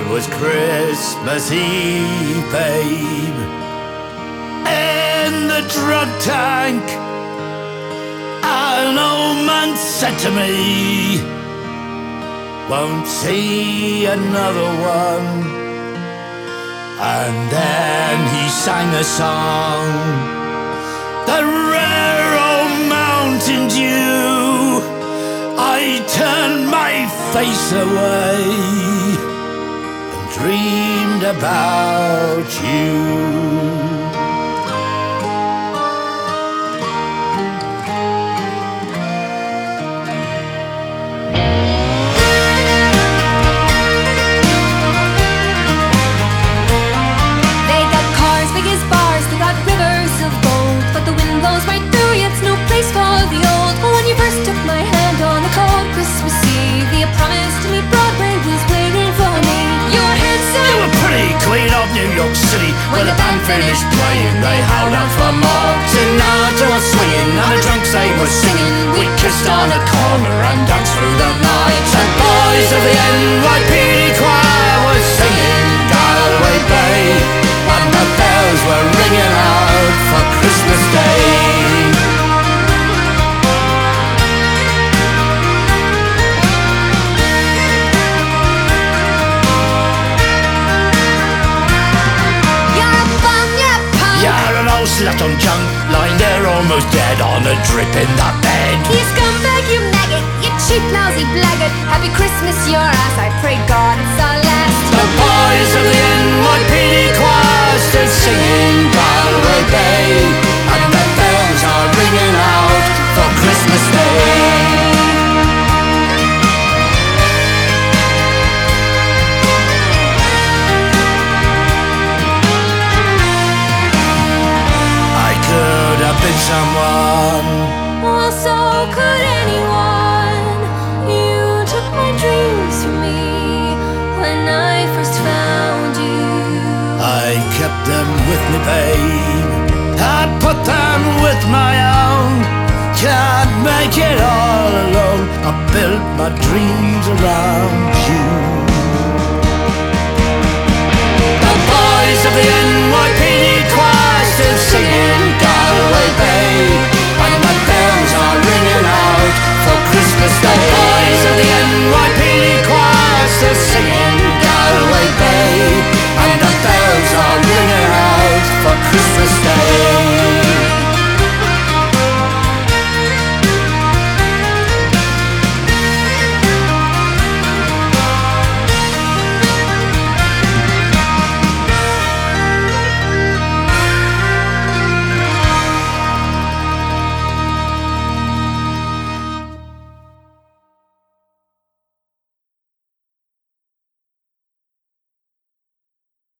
was Christmas Eve, babe. In the drug tank, an old man said to me, won't see another one. And then he sang a song, the rare old Mountain Dew. I turned my face away and dreamed about you. When the band finished playing, they howled out for more. Sinatra was swinging and the drunks they were singing. We kissed on a corner and danced through the night. And boys of the NYPD choir was singing Galway Bay, and the bells were ringing out for Christmas Day. Slept on junk, lying there almost dead on a drip in that bed. You scumbag, you maggot, you cheap lousy blackguard. Happy Christmas, your ass, I pray God it's our last. The boys of the NYPD choir still singing Galway Bay, and the bells are ringing out for Christmas Day. Someone, well, so could anyone. You took my dreams from me when I first found you. I kept them with me, babe. I put them with my own. Can't make it all alone. I built my dreams around you.